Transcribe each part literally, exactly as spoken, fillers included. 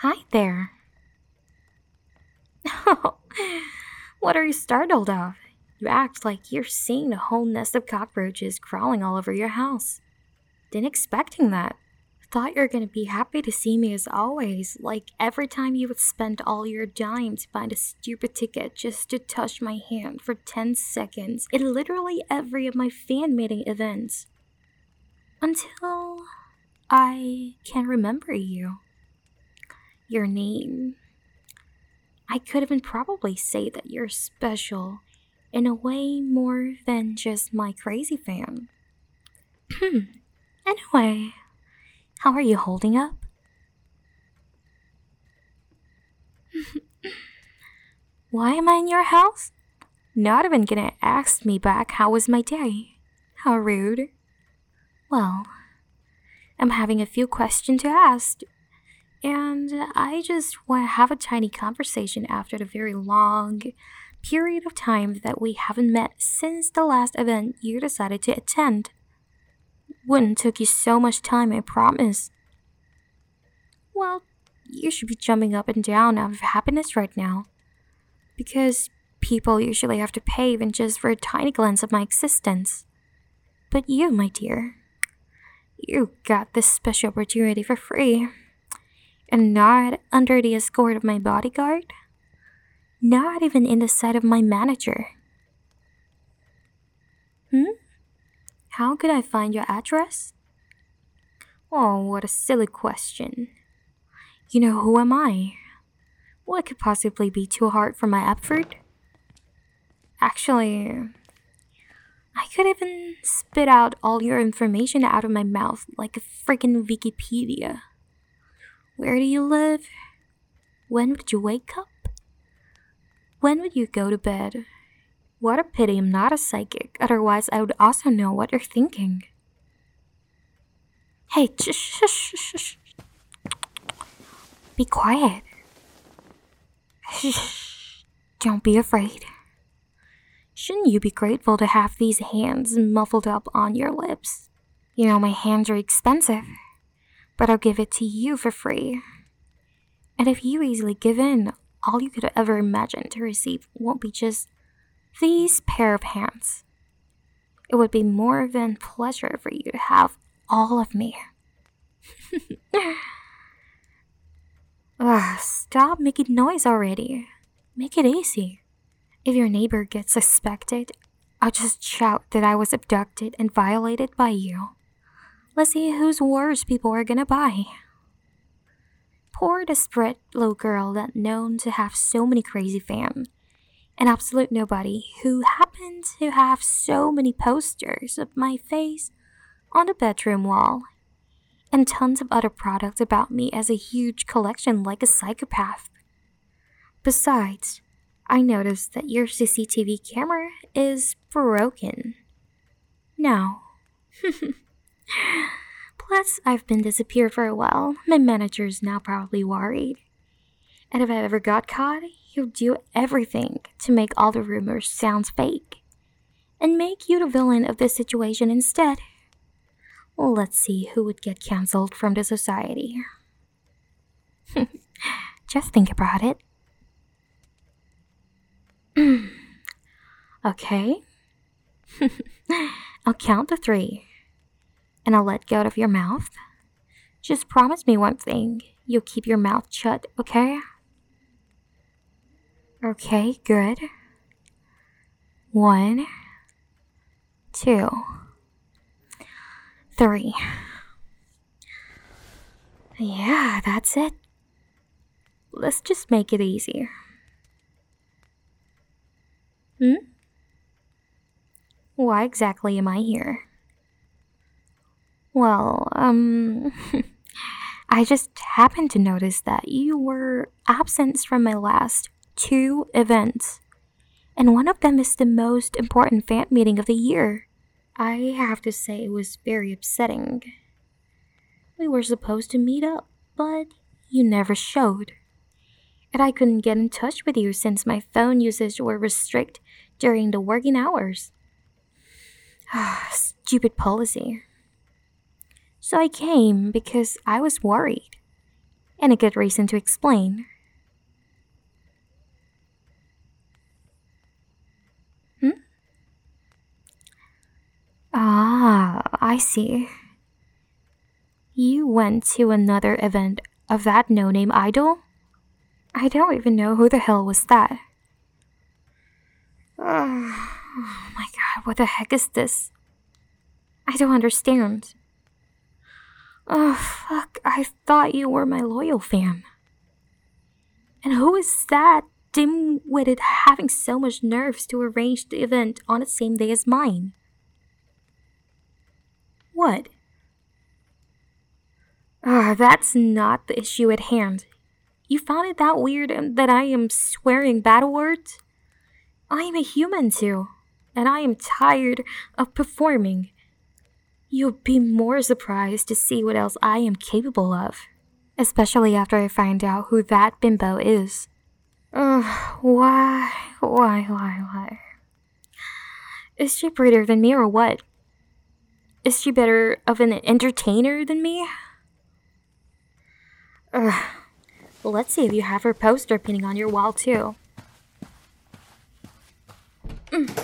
Hi there. What are you startled of? You act like you're seeing a whole nest of cockroaches crawling all over your house. Didn't expecting that. Thought you're gonna be happy to see me as always, like every time you would spend all your dime to find a stupid ticket just to touch my hand for ten seconds in literally every of my fan meeting events. Until I can remember you. Your name. I could even probably say that you're special in a way more than just my crazy fan. Anyway, how are you holding up? Why am I in your house? Not even gonna ask me back how was my day. How rude. Well, I'm having a few questions to ask, and I just want to have a tiny conversation after the very long period of time that we haven't met since the last event you decided to attend. Wouldn't took you so much time, I promise. Well, you should be jumping up and down out of happiness right now. Because people usually have to pay even just for a tiny glance of my existence. But you, my dear, you got this special opportunity for free. And not under the escort of my bodyguard. Not even in the sight of my manager. Hmm? How could I find your address? Oh, what a silly question. You know, who am I? What could possibly be too hard for my effort? Actually, I could even spit out all your information out of my mouth like a freaking Wikipedia. Where do you live? When would you wake up? When would you go to bed? What a pity I'm not a psychic, otherwise I would also know what you're thinking. Hey, shh, shh, shh, shh, shh. Be quiet. Shh, don't be afraid. Shouldn't you be grateful to have these hands muffled up on your lips? You know, my hands are expensive, but I'll give it to you for free. And if you easily give in, all you could ever imagine to receive won't be just these pair of hands. It would be more than pleasure for you to have all of me. Ugh, stop making noise already. Make it easy. If your neighbor gets suspected, I'll just shout that I was abducted and violated by you. Let's see whose words people are gonna buy. Poor desperate little girl that known to have so many crazy fans. An absolute nobody who happened to have so many posters of my face on the bedroom wall. And tons of other products about me as a huge collection like a psychopath. Besides, I noticed that your C C T V camera is broken. Now. Plus, I've been disappeared for a while. My manager's now probably worried. And if I ever got caught, he'll do everything to make all the rumors sound fake. And make you the villain of this situation instead. Let's see who would get cancelled from the society. Just think about it. Okay. I'll count to three. And I'll let go of your mouth. Just promise me one thing. You'll keep your mouth shut, okay? Okay, good. One, two, three. Yeah, that's it. Let's just make it easier. Hmm? Why exactly am I here? Well, um, I just happened to notice that you were absent from my last two events, and one of them is the most important fan meeting of the year. I have to say it was very upsetting. We were supposed to meet up, but you never showed. And I couldn't get in touch with you since my phone usage were restricted during the working hours. Stupid policy. So I came because I was worried. and a good reason to explain. Hmm? Ah, I see. You went to another event of that no-name idol? I don't even know who the hell was that. Oh my god, what the heck is this? I don't understand. Oh fuck, I thought you were my loyal fan. And who is that dim-witted having so much nerves to arrange the event on the same day as mine? What? Ah, that's not the issue at hand. You found it that weird um, that I am swearing bad words? I am a human too, and I am tired of performing. You'll be more surprised to see what else I am capable of. Especially after I find out who that bimbo is. Ugh, why, why, why, why? Is she prettier than me or what? Is she better of an entertainer than me? Ugh. Well, let's see if you have her poster painting on your wall too. Mm.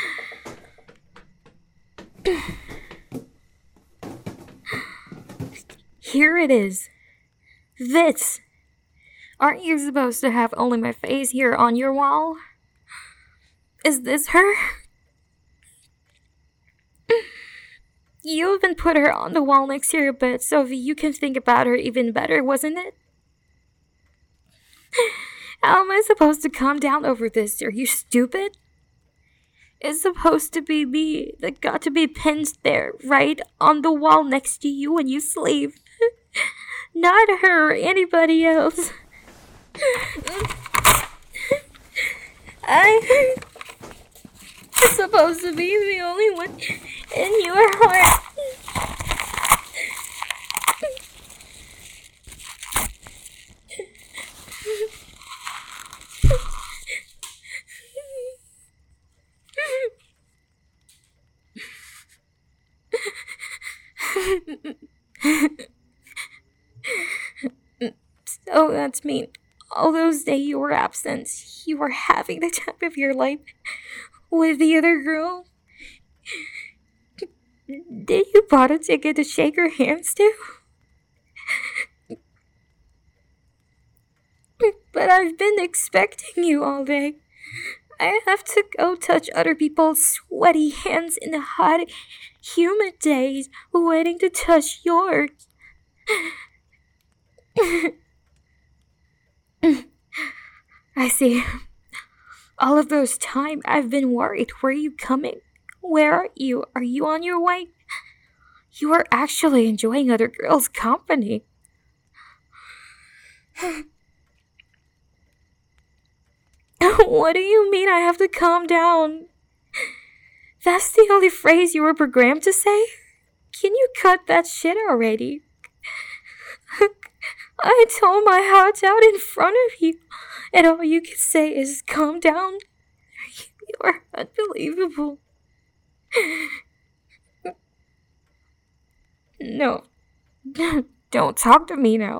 Here it is. This. Aren't you supposed to have only my face here on your wall? Is this her? You even put her on the wall next to your bed so you can think about her even better, wasn't it? How am I supposed to calm down over this? Are you stupid? It's supposed to be me that got to be pinned there, right on the wall next to you when you sleep. Not her or anybody else. I... I'm supposed to be the only one in your heart. So that's me. All those days you were absent, you were having the time of your life with the other girl. Did you bought a ticket to shake her hands too? But I've been expecting you all day. I have to go touch other people's sweaty hands in the hot, humid days, waiting to touch yours. I see. All of those time I've been worried. Where are you coming? Where are you? Are you on your way? You are actually enjoying other girls' company. What do you mean I have to calm down? That's the only phrase you were programmed to say? Can you cut that shit already? I told my heart out in front of you, and all you can say is calm down. You are unbelievable. No, don't talk to me now.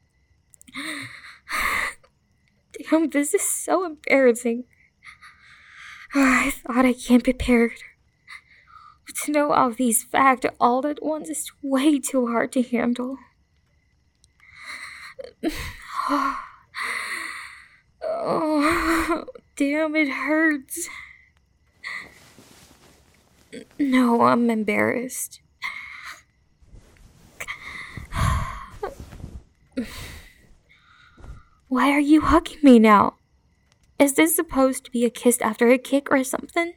Damn, this is so embarrassing. I thought I can't be prepared. To know all these facts all at once is way too hard to handle. Oh, damn, it hurts. No, I'm embarrassed. Why are you hugging me now? Is this supposed to be a kiss after a kick or something?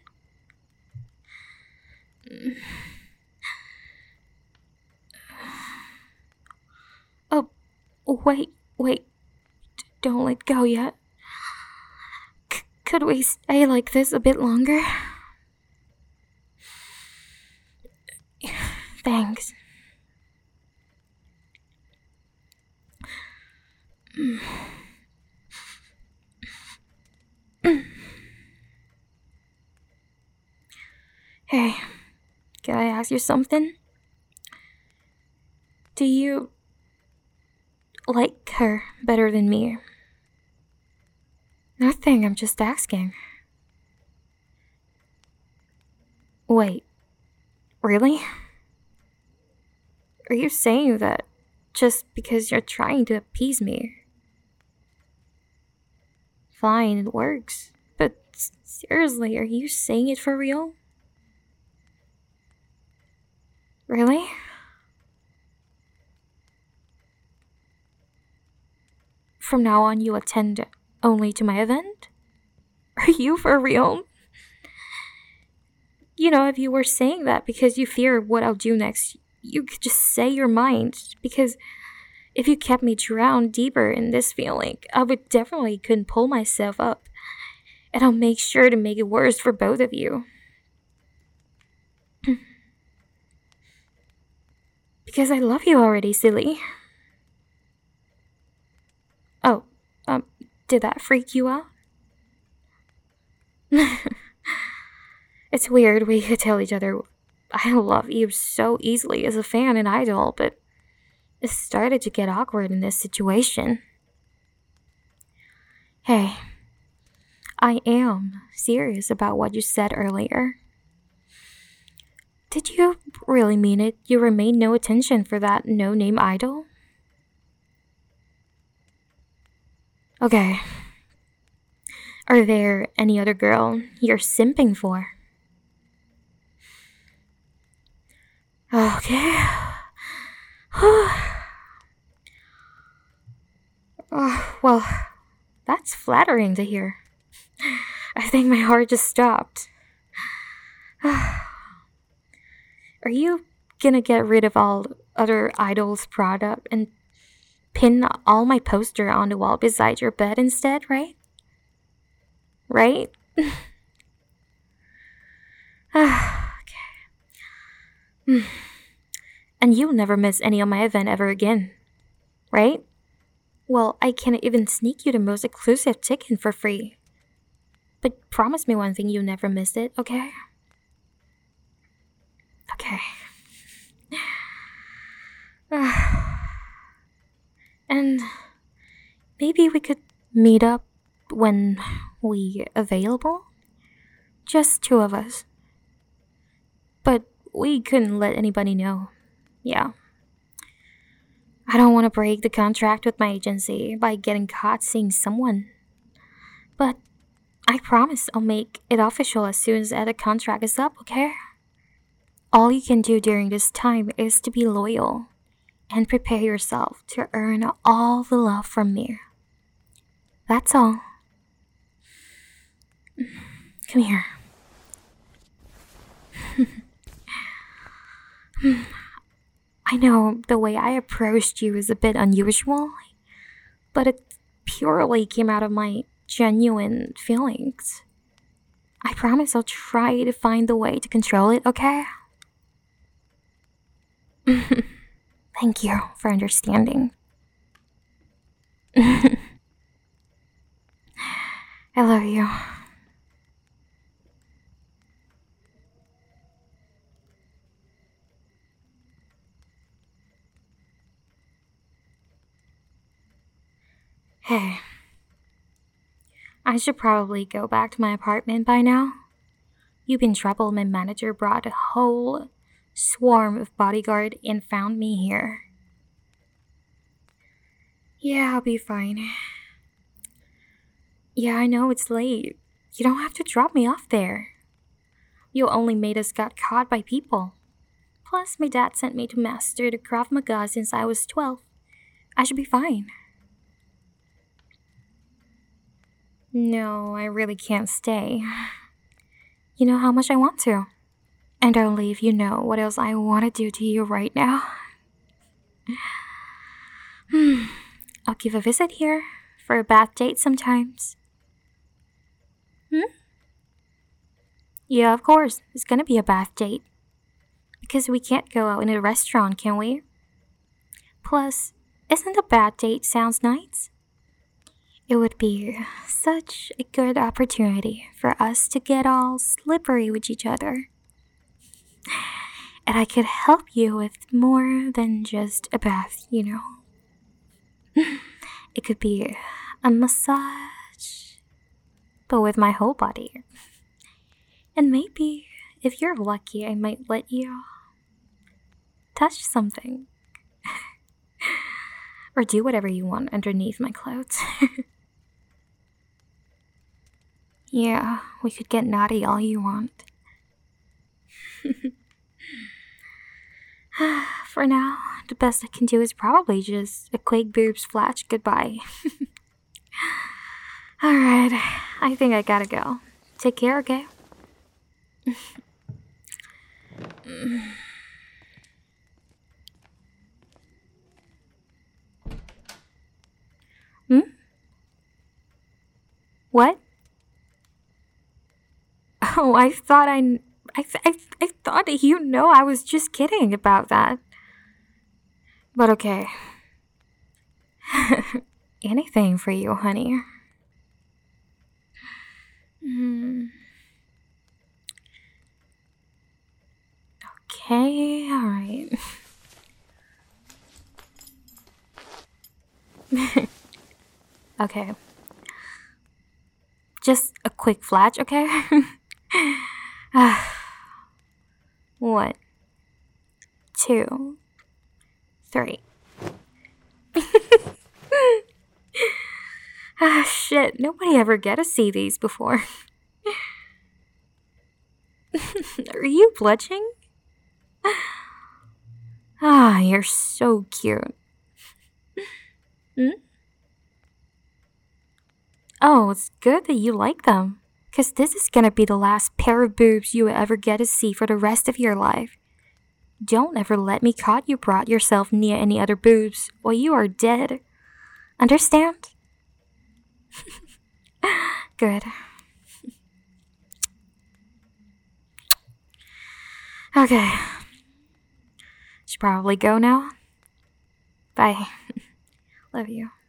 Oh, wait, wait. D- don't let go yet. C- could we stay like this a bit longer? Thanks. Hey, can I ask you something? Do you... like her better than me? Nothing, I'm just asking. Wait, really? Are you saying that just because you're trying to appease me? Fine, it works. But seriously, are you saying it for real? Really? From now on, you attend only to my event? Are you for real? You know, if you were saying that because you fear what I'll do next, you could just say your mind. Because if you kept me drowned deeper in this feeling, I would definitely couldn't pull myself up. And I'll make sure to make it worse for both of you. Because I love you already, silly. Oh, um, did that freak you out? It's weird we could tell each other I love you so easily as a fan and idol, but it started to get awkward in this situation. Hey, I am serious about what you said earlier. Did you really mean it? You remained no attention for that no-name idol? Okay. Are there any other girl you're simping for? Okay. Oh, well, that's flattering to hear. I think my heart just stopped. Are you gonna get rid of all other idols' product and pin all my poster on the wall beside your bed instead, right? Right? Okay. And you'll never miss any of my event ever again, right? Well, I can't even sneak you the most exclusive ticket for free. But promise me one thing, you'll never miss it, okay? Okay. And maybe we could meet up when we available? Just two of us. But we couldn't let anybody know. Yeah. I don't want to break the contract with my agency by getting caught seeing someone. But I promise I'll make it official as soon as the contract is up, okay? All you can do during this time is to be loyal and prepare yourself to earn all the love from me. That's all. Come here. I know the way I approached you is a bit unusual, but it purely came out of my genuine feelings. I promise I'll try to find the way to control it, okay? Thank you for understanding. I love you. Hey, I should probably go back to my apartment by now. You've been trouble. My manager brought a whole swarm of bodyguard and found me here. Yeah, I'll be fine. Yeah, I know it's late. You don't have to drop me off there. You only made us got caught by people. Plus, my dad sent me to master the Krav Maga since I was twelve. I should be fine. No, I really can't stay. You know how much I want to. And only if you know what else I want to do to you right now. Hmm. I'll give a visit here for a bath date sometimes. Hmm? Yeah, of course. It's gonna be a bath date. Because we can't go out in a restaurant, can we? Plus, isn't a bath date sounds nice? It would be such a good opportunity for us to get all slippery with each other. And I could help you with more than just a bath, you know. It could be a massage, but with my whole body. And maybe, if you're lucky, I might let you touch something. Or do whatever you want underneath my clothes. Yeah, we could get naughty all you want. For now, the best I can do is probably just a quick boobs flash goodbye. Alright, I think I gotta go. Take care, okay? Hmm? What? Oh, I thought I... I, th- I, th- I thought you know I was just kidding about that. But okay. Anything for you, honey. Mm. Okay, alright. Okay. Just a quick flash, okay? One, two, three. Ah, shit. Nobody ever get to see these before. Are you blushing? Ah, you're so cute. Hmm? Oh, it's good that you like them. Because this is gonna be the last pair of boobs you will ever get to see for the rest of your life. Don't ever let me caught you brought yourself near any other boobs, or you are dead. Understand? Good. Okay. Should probably go now. Bye. Love you.